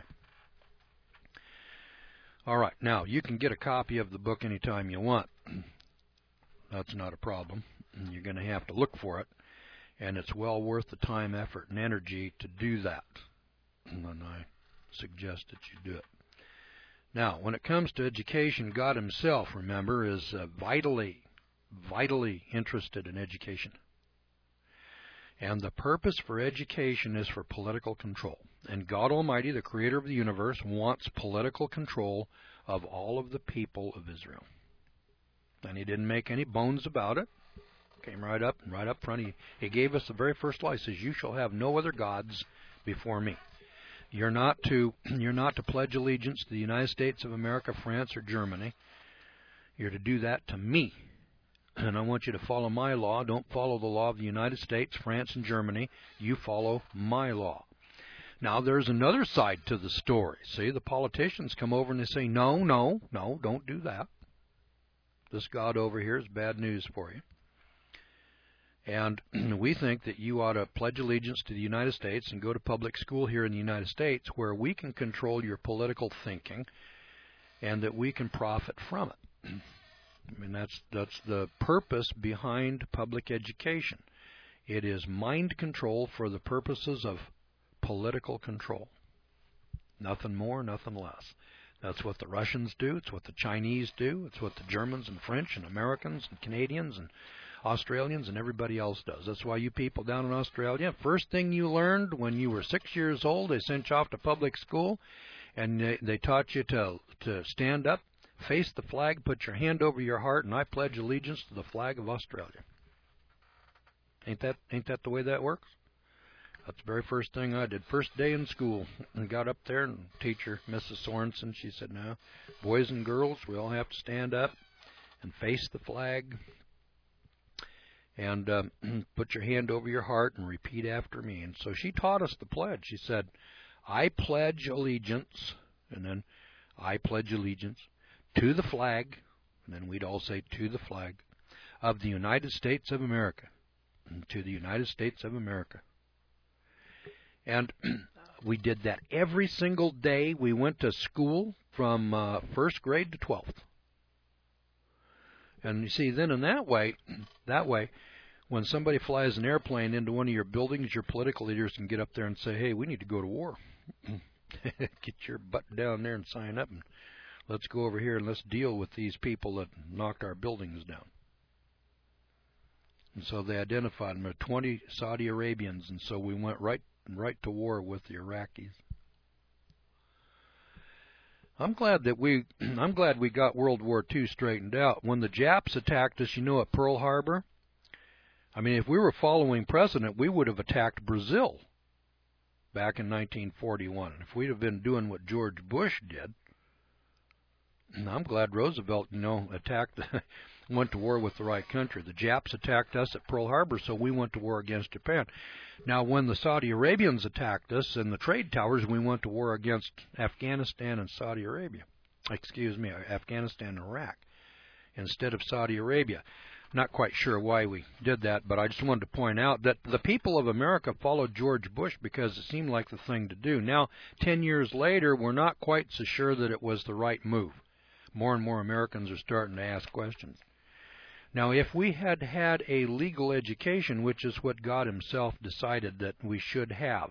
All right, now you can get a copy of the book anytime you want. That's not a problem. You're going to have to look for it. And it's well worth the time, effort, and energy to do that. And I suggest that you do it. Now, when it comes to education, God himself, remember, is vitally interested in education. And the purpose for education is for political control. And God Almighty, the creator of the universe, wants political control of all of the people of Israel. And he didn't make any bones about it. Came right up front. He gave us the very first law. He says, "You shall have no other gods before me." You're not to pledge allegiance to the United States of America, France, or Germany. You're to do that to me. And I want you to follow my law. Don't follow the law of the United States, France, and Germany. You follow my law. Now, there's another side to the story. See, the politicians come over and they say, no, don't do that. This God over here is bad news for you. And we think that you ought to pledge allegiance to the United States and go to public school here in the United States where we can control your political thinking and that we can profit from it. I mean, that's the purpose behind public education. It is mind control for the purposes of political control. Nothing more, nothing less. That's what the Russians do. It's what the Chinese do. It's what the Germans and French and Americans and Canadians and Australians and everybody else does. That's why you people down in Australia, first thing you learned when you were 6 years old, they sent you off to public school, and they taught you to stand up, face the flag, put your hand over your heart, and I pledge allegiance to the flag of Australia. Ain't that the way that works? That's the very first thing I did. First day in school, and got up there, and teacher, Mrs. Sorensen, she said, "No, boys and girls, we all have to stand up and face the flag. And put your hand over your heart and repeat after me." And so she taught us the pledge. She said, "I pledge allegiance," and then "I pledge allegiance to the flag," and then we'd all say "to the flag of the United States of America," and "to the United States of America." And we did that every single day we went to school from first grade to 12th. And you see, then in that way, when somebody flies an airplane into one of your buildings, your political leaders can get up there and say, "Hey, we need to go to war. Get your butt down there and sign up, and let's go over here and let's deal with these people that knocked our buildings down." And so they identified them as 20 Saudi Arabians, and so we went right to war with the Iraqis. I'm glad we got World War II straightened out. When the Japs attacked us, at Pearl Harbor, I mean, if we were following precedent, we would have attacked Brazil back in 1941. If we'd have been doing what George Bush did, I'm glad Roosevelt, went to war with the right country. The Japs attacked us at Pearl Harbor, so we went to war against Japan. Now, when the Saudi Arabians attacked us in the trade towers, we went to war against Afghanistan and Saudi Arabia. Afghanistan and Iraq instead of Saudi Arabia. Not quite sure why we did that, but I just wanted to point out that the people of America followed George Bush because it seemed like the thing to do. Now, 10 years later, we're not quite so sure that it was the right move. More and more Americans are starting to ask questions. Now, if we had had a legal education, which is what God himself decided that we should have,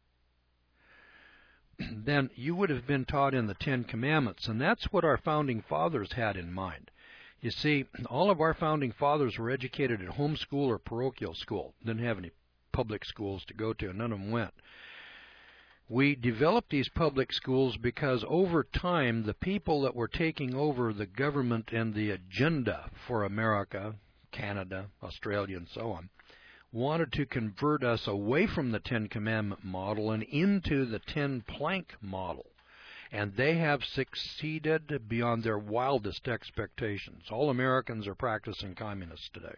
then you would have been taught in the Ten Commandments, and that's what our founding fathers had in mind. You see, all of our founding fathers were educated at home school or parochial school. Didn't have any public schools to go to, and none of them went. We developed these public schools because over time, the people that were taking over the government and the agenda for America, Canada, Australia, and so on, wanted to convert us away from the Ten Commandment model and into the 10-plank model. And they have succeeded beyond their wildest expectations. All Americans are practicing communists today.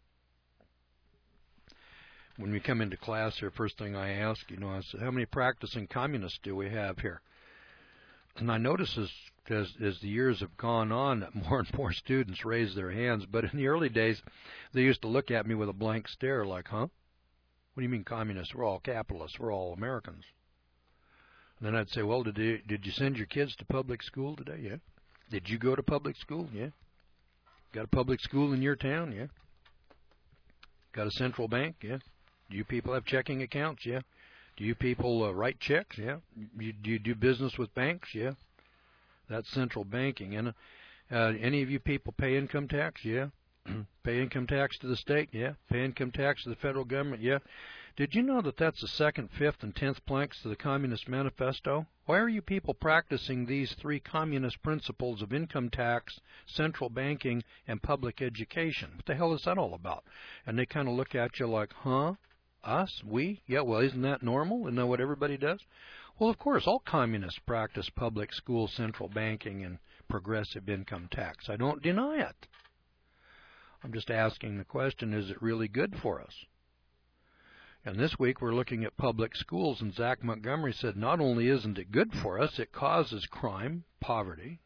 When we come into class here, first thing I ask, I say, "How many practicing communists do we have here?" And I notice as the years have gone on that more and more students raise their hands. But in the early days, they used to look at me with a blank stare like, "Huh? What do you mean communists? We're all capitalists. We're all Americans." And then I'd say, "Well, did you send your kids to public school today?" "Yeah." "Did you go to public school?" "Yeah." "Got a public school in your town?" "Yeah." "Got a central bank?" "Yeah." "Do you people have checking accounts?" "Yeah." "Do you people write checks?" "Yeah." "Do you do business with banks?" "Yeah." That's central banking. And any of you people pay income tax? "Yeah." "Pay income tax to the state?" "Yeah." "Pay income tax to the federal government?" "Yeah." Did you know that that's the 2nd, 5th, and 10th planks to the Communist Manifesto? Why are you people practicing these 3 communist principles of income tax, central banking, and public education? What the hell is that all about? And they kind of look at you like, "Huh? Us? We? Yeah, well, isn't that normal? Isn't that what everybody does?" Well, of course, all communists practice public school, central banking, and progressive income tax. I don't deny it. I'm just asking the question, is it really good for us? And this week we're looking at public schools, and Zach Montgomery said not only isn't it good for us, it causes crime, poverty,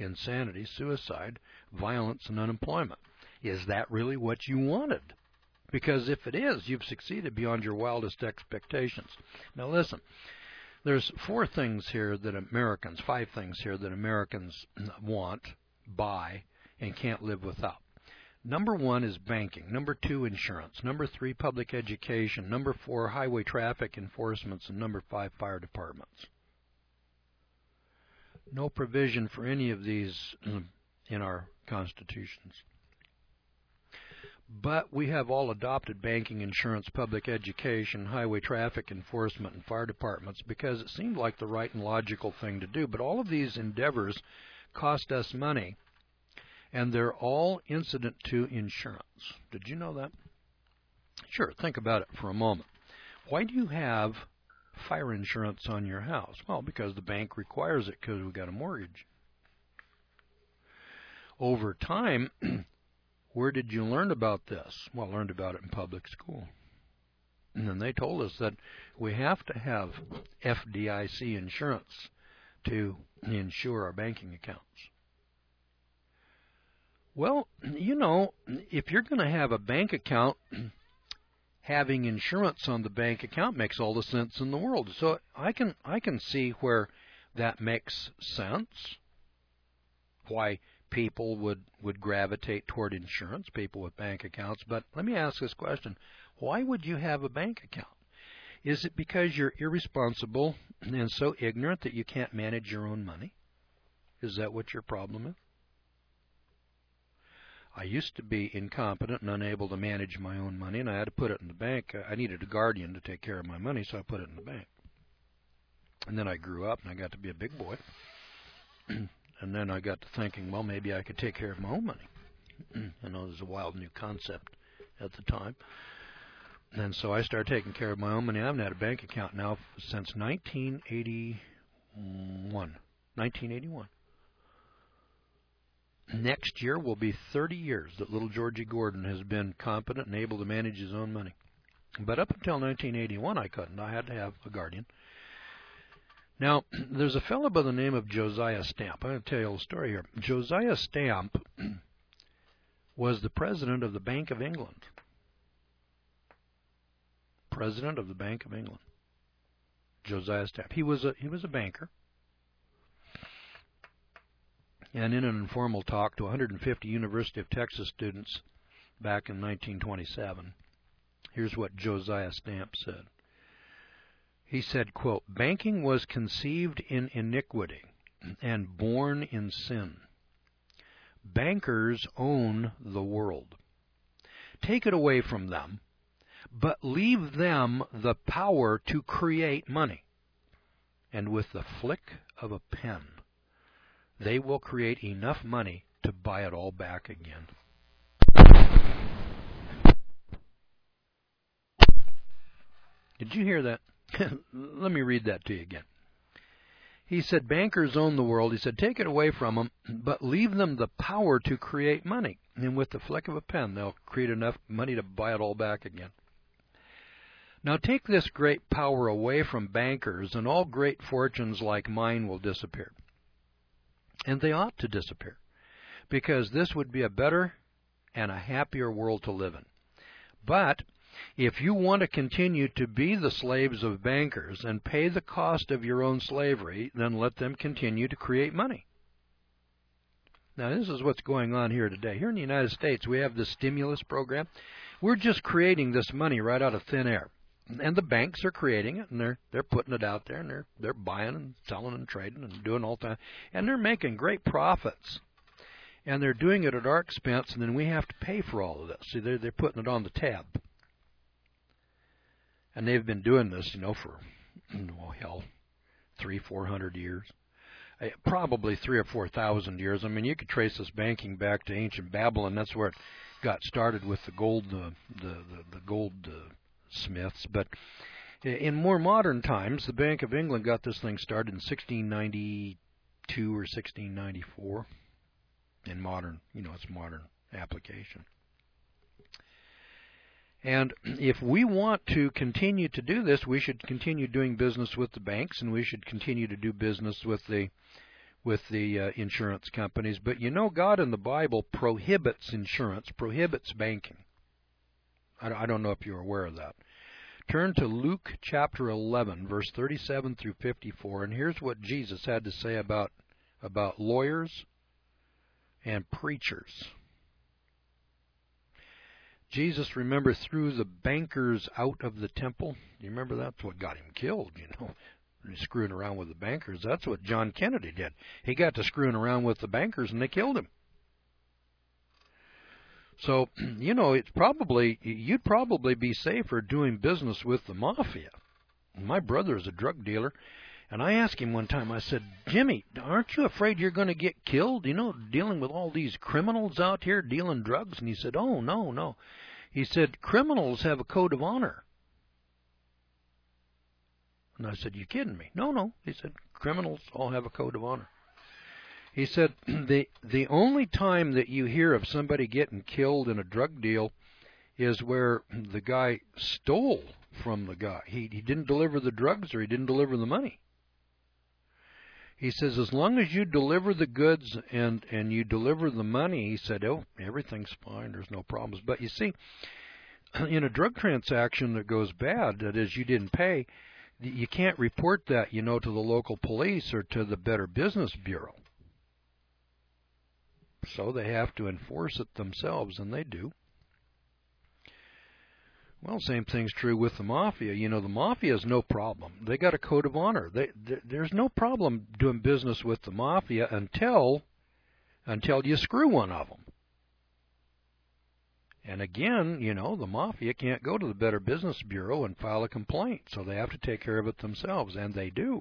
insanity, suicide, violence, and unemployment. Is that really what you wanted? Because if it is, you've succeeded beyond your wildest expectations. Now listen, there's five things here that Americans want, buy, and can't live without. Number 1 is banking. Number 2, insurance. Number 3, public education. Number 4, highway traffic enforcements. And number 5, fire departments. No provision for any of these in our constitutions. But we have all adopted banking, insurance, public education, highway traffic enforcement, and fire departments because it seemed like the right and logical thing to do. But all of these endeavors cost us money, and they're all incident to insurance. Did you know that? Sure, think about it for a moment. Why do you have fire insurance on your house? Well, because the bank requires it because we've got a mortgage. Over time, where did you learn about this? Well, I learned about it in public school. And then they told us that we have to have FDIC insurance to insure our banking accounts. Well, you know, if you're going to have a bank account, having insurance on the bank account makes all the sense in the world. So I can see where that makes sense, why people would gravitate toward insurance, people with bank accounts. But let me ask this question. Why would you have a bank account? Is it because you're irresponsible and so ignorant that you can't manage your own money? Is that what your problem is? I used to be incompetent and unable to manage my own money, and I had to put it in the bank. I needed a guardian to take care of my money, so I put it in the bank. And then I grew up, and I got to be a big boy. And then I got to thinking, well, maybe I could take care of my own money. I know it was a wild new concept at the time. And so I started taking care of my own money. I haven't had a bank account now since 1981. Next year will be 30 years that little Georgie Gordon has been competent and able to manage his own money. But up until 1981, I couldn't. I had to have a guardian. Now, there's a fellow by the name of Josiah Stamp. I'm going to tell you a little story here. Josiah Stamp was the president of the Bank of England. President of the Bank of England. Josiah Stamp. He was a banker. And in an informal talk to 150 University of Texas students back in 1927, here's what Josiah Stamp said. He said, quote, "Banking was conceived in iniquity and born in sin. Bankers own the world. Take it away from them, but leave them the power to create money. And with the flick of a pen, they will create enough money to buy it all back again." Did you hear that? Let me read that to you again. He said, bankers own the world. He said, take it away from them, but leave them the power to create money. And with the flick of a pen, they'll create enough money to buy it all back again. Now take this great power away from bankers, and all great fortunes like mine will disappear. And they ought to disappear, because this would be a better and a happier world to live in. But if you want to continue to be the slaves of bankers and pay the cost of your own slavery, then let them continue to create money. Now, this is what's going on here today. Here in the United States, we have this stimulus program. We're just creating this money right out of thin air. And the banks are creating it, and they're putting it out there, and they're buying and selling and trading and doing all that. And they're making great profits. And they're doing it at our expense, and then we have to pay for all of this. See, they're putting it on the tab. And they've been doing this, for, 300-400 years. Probably 3,000 or 4,000 years. I mean, you could trace this banking back to ancient Babylon. That's where it got started with the gold, the goldsmiths. But in more modern times, the Bank of England got this thing started in 1692 or 1694. In modern, it's modern application. And if we want to continue to do this, we should continue doing business with the banks, and we should continue to do business with the insurance companies. But God in the Bible prohibits insurance, prohibits banking. I don't know if you're aware of that. Turn to Luke chapter 11, verse 37 through 54, and here's what Jesus had to say about lawyers and preachers. Jesus, remember, threw the bankers out of the temple. You remember that's what got him killed, He's screwing around with the bankers. That's what John Kennedy did. He got to screwing around with the bankers, and they killed him. So, you'd probably be safer doing business with the mafia. My brother is a drug dealer, and I asked him one time, I said, Jimmy, aren't you afraid you're going to get killed, dealing with all these criminals out here dealing drugs? And he said, oh, no. He said, criminals have a code of honor. And I said, you kidding me? No. He said, criminals all have a code of honor. He said, the only time that you hear of somebody getting killed in a drug deal is where the guy stole from the guy. He didn't deliver the drugs or he didn't deliver the money. He says, as long as you deliver the goods and you deliver the money, he said, oh, everything's fine, there's no problems. But you see, in a drug transaction that goes bad, that is, you didn't pay, you can't report that, to the local police or to the Better Business Bureau. So they have to enforce it themselves, and they do. Well, same thing's true with the mafia. The mafia is no problem. They got a code of honor. There's no problem doing business with the mafia until you screw one of them. And again, the mafia can't go to the Better Business Bureau and file a complaint, so they have to take care of it themselves, and they do.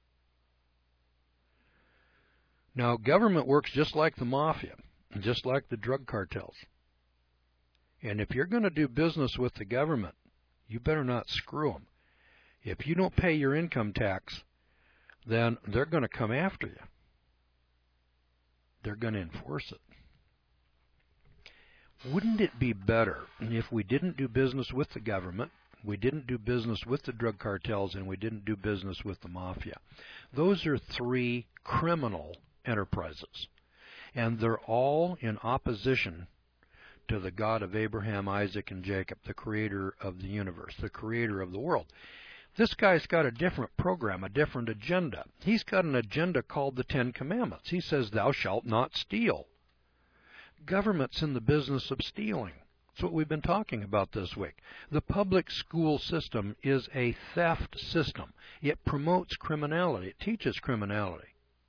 Now, government works just like the mafia, just like the drug cartels. And if you're going to do business with the government, you better not screw them. If you don't pay your income tax, then they're going to come after you. They're going to enforce it. Wouldn't it be better if we didn't do business with the government, we didn't do business with the drug cartels, and we didn't do business with the mafia? Those are three criminal enterprises, and they're all in opposition to the God of Abraham, Isaac, and Jacob, the creator of the universe, the creator of the world. This guy's got a different program, a different agenda. He's got an agenda called the Ten Commandments. He says, thou shalt not steal. Government's in the business of stealing. That's what we've been talking about this week. The public school system is a theft system. It promotes criminality. It teaches criminality.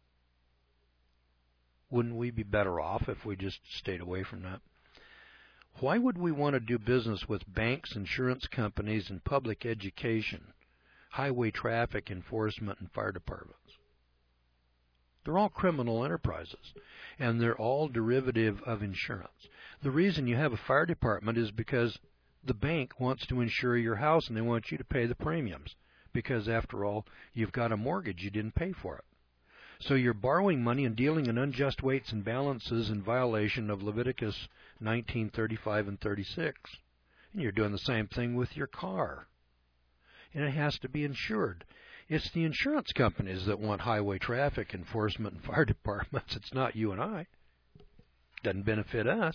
Wouldn't we be better off if we just stayed away from that? Why would we want to do business with banks, insurance companies, and public education, highway traffic enforcement, and fire departments? They're all criminal enterprises, and they're all derivative of insurance. The reason you have a fire department is because the bank wants to insure your house, and they want you to pay the premiums, because after all, you've got a mortgage, you didn't pay for it. So you're borrowing money and dealing in unjust weights and balances in violation of Leviticus 19:35 and 36. And you're doing the same thing with your car. And it has to be insured. It's the insurance companies that want highway traffic enforcement and fire departments. It's not you and I. Doesn't benefit us.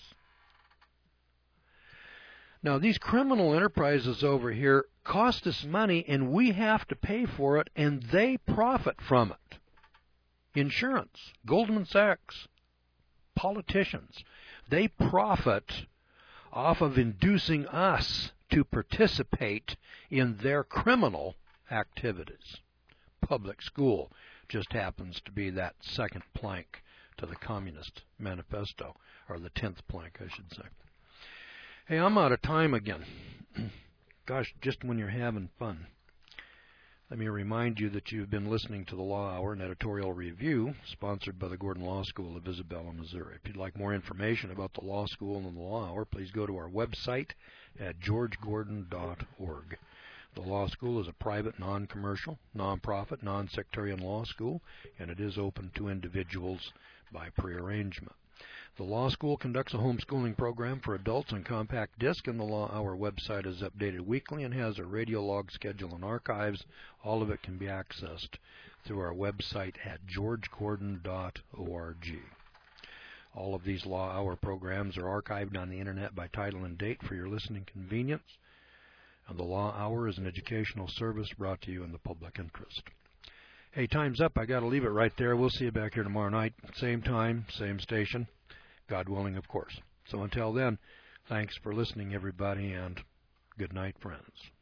Now, these criminal enterprises over here cost us money, and we have to pay for it, and they profit from it. Insurance, Goldman Sachs, politicians, they profit off of inducing us to participate in their criminal activities. Public school just happens to be that second plank to the Communist Manifesto, or the 10th plank, I should say. Hey, I'm out of time again. Gosh, just when you're having fun. Let me remind you that you've been listening to the Law Hour, an editorial review sponsored by the Gordon Law School of Isabella, Missouri. If you'd like more information about the Law School and the Law Hour, please go to our website at georgegordon.org. The Law School is a private, non-commercial, non-profit, non-sectarian law school, and it is open to individuals by prearrangement. The Law School conducts a homeschooling program for adults on compact disc, and the Law Hour website is updated weekly and has a radio log schedule and archives. All of it can be accessed through our website at georgegordon.org. All of these Law Hour programs are archived on the Internet by title and date for your listening convenience. And the Law Hour is an educational service brought to you in the public interest. Hey, time's up. I got to leave it right there. We'll see you back here tomorrow night. Same time, same station. God willing, of course. So until then, thanks for listening, everybody, and good night, friends.